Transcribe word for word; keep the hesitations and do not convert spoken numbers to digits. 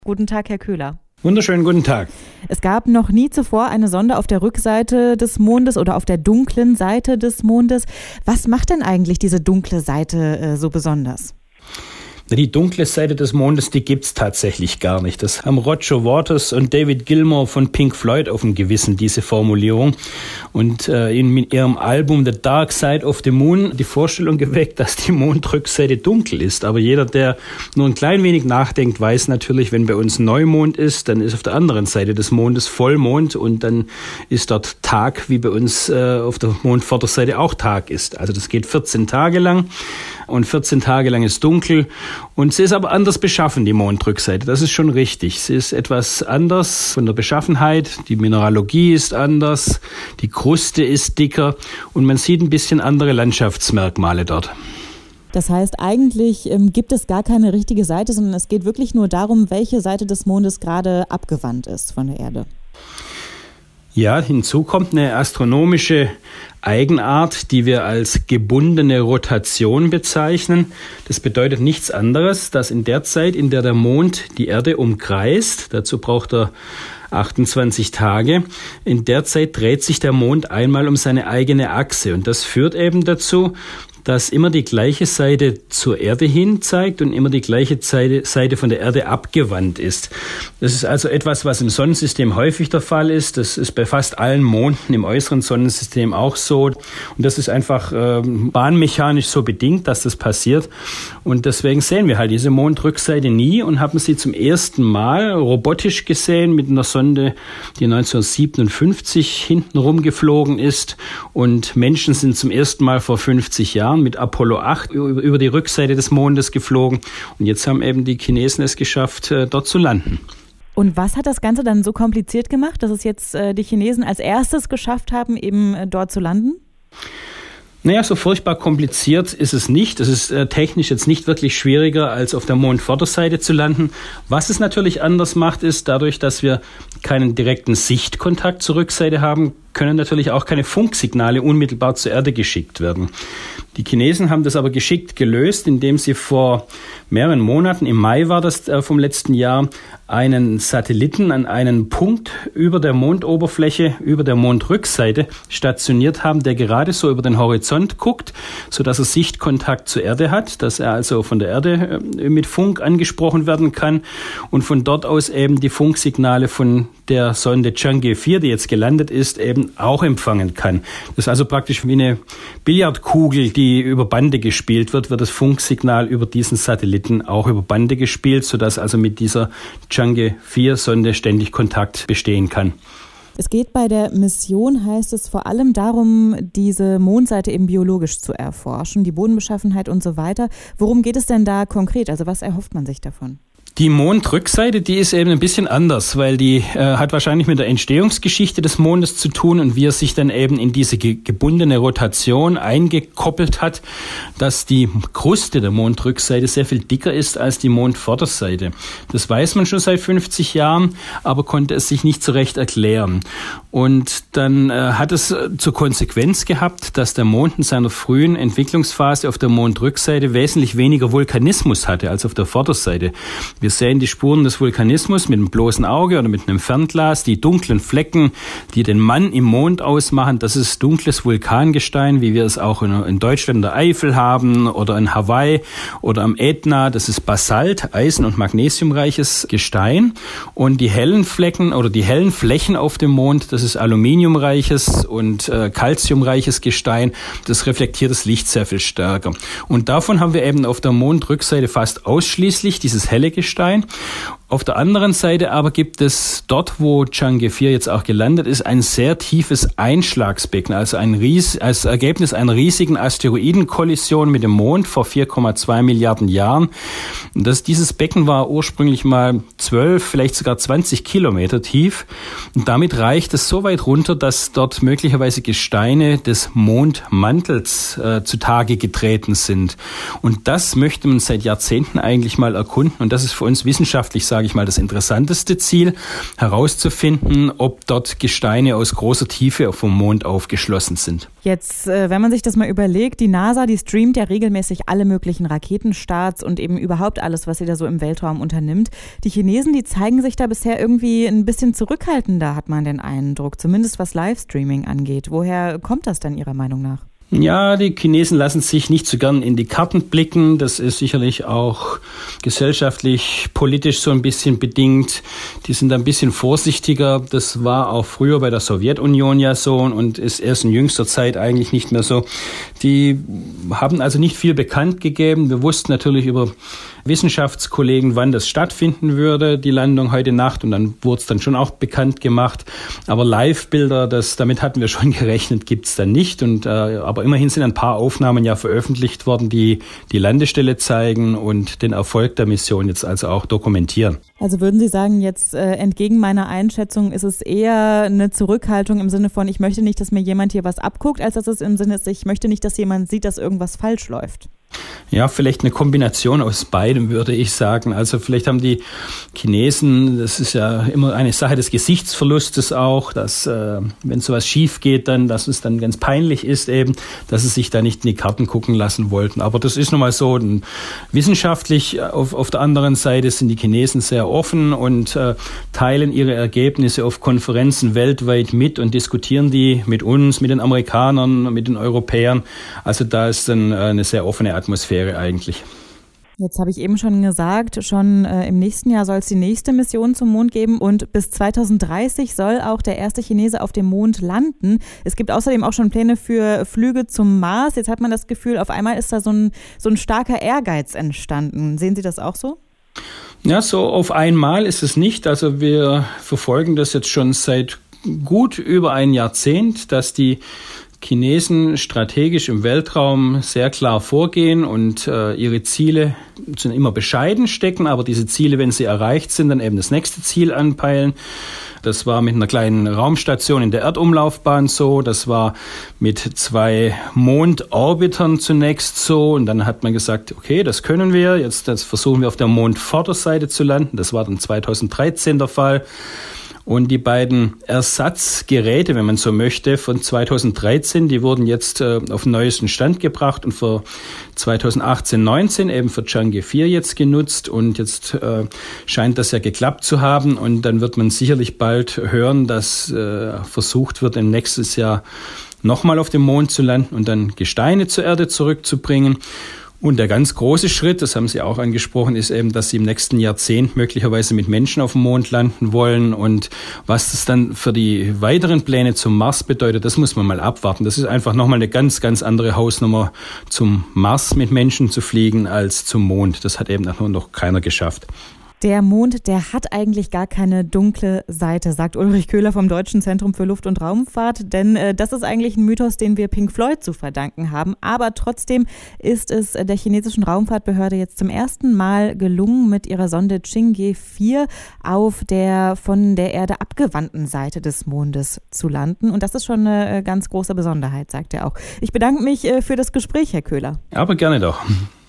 Guten Tag, Herr Köhler. Wunderschönen guten Tag. Es gab noch nie zuvor eine Sonde auf der Rückseite des Mondes oder auf der dunklen Seite des Mondes. Was macht denn eigentlich diese dunkle Seite äh, so besonders? Die dunkle Seite des Mondes, die gibt's tatsächlich gar nicht. Das haben Roger Waters und David Gilmour von Pink Floyd auf dem Gewissen, diese Formulierung. Und äh, in ihrem Album The Dark Side of the Moon die Vorstellung geweckt, dass die Mondrückseite dunkel ist. Aber jeder, der nur ein klein wenig nachdenkt, weiß natürlich, wenn bei uns Neumond ist, dann ist auf der anderen Seite des Mondes Vollmond und dann ist dort Tag, wie bei uns äh, auf der Mondvorderseite auch Tag ist. Also das geht vierzehn Tage lang und vierzehn Tage lang ist dunkel. Und sie ist aber anders beschaffen, die Mondrückseite. Das ist schon richtig. Sie ist etwas anders von der Beschaffenheit. Die Mineralogie ist anders. Die Kruste ist dicker. Und man sieht ein bisschen andere Landschaftsmerkmale dort. Das heißt, eigentlich ähm, gibt es gar keine richtige Seite, sondern es geht wirklich nur darum, welche Seite des Mondes gerade abgewandt ist von der Erde. Ja, hinzu kommt eine astronomische Eigenart, die wir als gebundene Rotation bezeichnen. Das bedeutet nichts anderes, dass in der Zeit, in der der Mond die Erde umkreist, dazu braucht er achtundzwanzig Tage, in der Zeit dreht sich der Mond einmal um seine eigene Achse. Und das führt eben dazu, dass immer die gleiche Seite zur Erde hin zeigt und immer die gleiche Seite von der Erde abgewandt ist. Das ist also etwas, was im Sonnensystem häufig der Fall ist. Das ist bei fast allen Monden im äußeren Sonnensystem auch so. Und das ist einfach äh, bahnmechanisch so bedingt, dass das passiert. Und deswegen sehen wir halt diese Mondrückseite nie und haben sie zum ersten Mal robotisch gesehen mit einer Sonde, die neunzehnhundertsiebenundfünfzig hinten rumgeflogen ist. Und Menschen sind zum ersten Mal vor fünfzig Jahren mit Apollo acht über die Rückseite des Mondes geflogen. Und jetzt haben eben die Chinesen es geschafft, dort zu landen. Und was hat das Ganze dann so kompliziert gemacht, dass es jetzt die Chinesen als erstes geschafft haben, eben dort zu landen? Naja, so furchtbar kompliziert ist es nicht. Es ist äh, technisch jetzt nicht wirklich schwieriger, als auf der Mondvorderseite zu landen. Was es natürlich anders macht, ist dadurch, dass wir keinen direkten Sichtkontakt zur Rückseite haben, können natürlich auch keine Funksignale unmittelbar zur Erde geschickt werden. Die Chinesen haben das aber geschickt gelöst, indem sie vor mehreren Monaten, im Mai war das äh, vom letzten Jahr, einen Satelliten an einen Punkt über der Mondoberfläche, über der Mondrückseite stationiert haben, der gerade so über den Horizont guckt, sodass er Sichtkontakt zur Erde hat, dass er also von der Erde äh, mit Funk angesprochen werden kann und von dort aus eben die Funksignale von der Sonde Chang'e vier, die jetzt gelandet ist, eben auch empfangen kann. Das ist also praktisch wie eine Billardkugel, die über Bande gespielt wird, wird das Funksignal über diesen Satelliten auch über Bande gespielt, sodass also mit dieser Chang'e vier Sonde ständig Kontakt bestehen kann. Es geht bei der Mission, heißt es, vor allem darum, diese Mondseite eben biologisch zu erforschen, die Bodenbeschaffenheit und so weiter. Worum geht es denn da konkret? Also was erhofft man sich davon? Die Mondrückseite, die ist eben ein bisschen anders, weil die äh, hat wahrscheinlich mit der Entstehungsgeschichte des Mondes zu tun und wie er sich dann eben in diese ge- gebundene Rotation eingekoppelt hat, dass die Kruste der Mondrückseite sehr viel dicker ist als die Mondvorderseite. Das weiß man schon seit fünfzig Jahren, aber konnte es sich nicht so recht erklären. Und dann äh, hat es äh, zur Konsequenz gehabt, dass der Mond in seiner frühen Entwicklungsphase auf der Mondrückseite wesentlich weniger Vulkanismus hatte als auf der Vorderseite. Wir sehen die Spuren des Vulkanismus mit dem bloßen Auge oder mit einem Fernglas. Die dunklen Flecken, die den Mann im Mond ausmachen, das ist dunkles Vulkangestein, wie wir es auch in Deutschland in der Eifel haben oder in Hawaii oder am Ätna. Das ist Basalt, Eisen- und Magnesiumreiches Gestein. Und die hellen Flecken oder die hellen Flächen auf dem Mond, das ist aluminiumreiches und äh, calciumreiches Gestein. Das reflektiert das Licht sehr viel stärker. Und davon haben wir eben auf der Mondrückseite fast ausschließlich dieses helle Gestein. Auf der anderen Seite aber gibt es dort, wo Chang'e vier jetzt auch gelandet ist, ein sehr tiefes Einschlagsbecken, also ein Ries, als Ergebnis einer riesigen Asteroidenkollision mit dem Mond vor vier Komma zwei Milliarden Jahren. Und das, dieses Becken war ursprünglich mal zwölf, vielleicht sogar zwanzig Kilometer tief. Und damit reicht es so weit runter, dass dort möglicherweise Gesteine des Mondmantels äh, zutage getreten sind. Und das möchte man seit Jahrzehnten eigentlich mal erkunden. Und das ist für uns wissenschaftlich, sage sage ich mal, das interessanteste Ziel, herauszufinden, ob dort Gesteine aus großer Tiefe vom Mond aufgeschlossen sind. Jetzt, wenn man sich das mal überlegt, die NASA, die streamt ja regelmäßig alle möglichen Raketenstarts und eben überhaupt alles, was sie da so im Weltraum unternimmt. Die Chinesen, die zeigen sich da bisher irgendwie ein bisschen zurückhaltender, hat man den Eindruck, zumindest was Livestreaming angeht. Woher kommt das denn Ihrer Meinung nach? Ja, die Chinesen lassen sich nicht so gern in die Karten blicken. Das ist sicherlich auch gesellschaftlich, politisch so ein bisschen bedingt. Die sind ein bisschen vorsichtiger. Das war auch früher bei der Sowjetunion ja so und ist erst in jüngster Zeit eigentlich nicht mehr so. Die haben also nicht viel bekannt gegeben. Wir wussten natürlich über Wissenschaftskollegen, wann das stattfinden würde, die Landung heute Nacht. Und dann wurde es dann schon auch bekannt gemacht. Aber Live-Bilder, das, damit hatten wir schon gerechnet, gibt's dann nicht. Und, äh, aber immerhin sind ein paar Aufnahmen ja veröffentlicht worden, die die Landestelle zeigen und den Erfolg der Mission jetzt also auch dokumentieren. Also würden Sie sagen, jetzt äh, entgegen meiner Einschätzung ist es eher eine Zurückhaltung im Sinne von, ich möchte nicht, dass mir jemand hier was abguckt, als dass es im Sinne ist, ich möchte nicht, dass jemand sieht, dass irgendwas falsch läuft? Ja, vielleicht eine Kombination aus beidem, würde ich sagen. Also vielleicht haben die Chinesen, das ist ja immer eine Sache des Gesichtsverlustes auch, dass äh, wenn sowas schief geht, dann, dass es dann ganz peinlich ist eben, dass sie sich da nicht in die Karten gucken lassen wollten. Aber das ist nun mal so. Wissenschaftlich auf, auf der anderen Seite sind die Chinesen sehr offen und äh, teilen ihre Ergebnisse auf Konferenzen weltweit mit und diskutieren die mit uns, mit den Amerikanern, mit den Europäern. Also da ist dann äh, eine sehr offene Atmosphäre eigentlich. Jetzt habe ich eben schon gesagt, schon äh, im nächsten Jahr soll es die nächste Mission zum Mond geben und bis zweitausenddreißig soll auch der erste Chinese auf dem Mond landen. Es gibt außerdem auch schon Pläne für Flüge zum Mars. Jetzt hat man das Gefühl, auf einmal ist da so ein, so ein starker Ehrgeiz entstanden. Sehen Sie das auch so? Ja, so auf einmal ist es nicht. Also wir verfolgen das jetzt schon seit gut über ein Jahrzehnt, dass die Chinesen strategisch im Weltraum sehr klar vorgehen und äh, ihre Ziele sind immer bescheiden stecken, aber diese Ziele, wenn sie erreicht sind, dann eben das nächste Ziel anpeilen. Das war mit einer kleinen Raumstation in der Erdumlaufbahn so, das war mit zwei Mondorbitern zunächst so und dann hat man gesagt, okay, das können wir, jetzt das versuchen wir auf der Mondvorderseite zu landen, das war dann zweitausenddreizehn der Fall. Und die beiden Ersatzgeräte, wenn man so möchte, von zweitausenddreizehn, die wurden jetzt äh, auf den neuesten Stand gebracht und für zweitausendachtzehn neunzehn eben für Chang'e vier jetzt genutzt. Und jetzt äh, scheint das ja geklappt zu haben. Und dann wird man sicherlich bald hören, dass äh, versucht wird, im nächsten Jahr nochmal auf dem Mond zu landen und dann Gesteine zur Erde zurückzubringen. Und der ganz große Schritt, das haben Sie auch angesprochen, ist eben, dass Sie im nächsten Jahrzehnt möglicherweise mit Menschen auf dem Mond landen wollen. Und was das dann für die weiteren Pläne zum Mars bedeutet, das muss man mal abwarten. Das ist einfach nochmal eine ganz, ganz andere Hausnummer, zum Mars mit Menschen zu fliegen als zum Mond. Das hat eben noch keiner geschafft. Der Mond, der hat eigentlich gar keine dunkle Seite, sagt Ulrich Köhler vom Deutschen Zentrum für Luft- und Raumfahrt. Denn äh, das ist eigentlich ein Mythos, den wir Pink Floyd zu verdanken haben. Aber trotzdem ist es der chinesischen Raumfahrtbehörde jetzt zum ersten Mal gelungen, mit ihrer Sonde Chang'e vier auf der von der Erde abgewandten Seite des Mondes zu landen. Und das ist schon eine ganz große Besonderheit, sagt er auch. Ich bedanke mich äh, für das Gespräch, Herr Köhler. Aber gerne doch.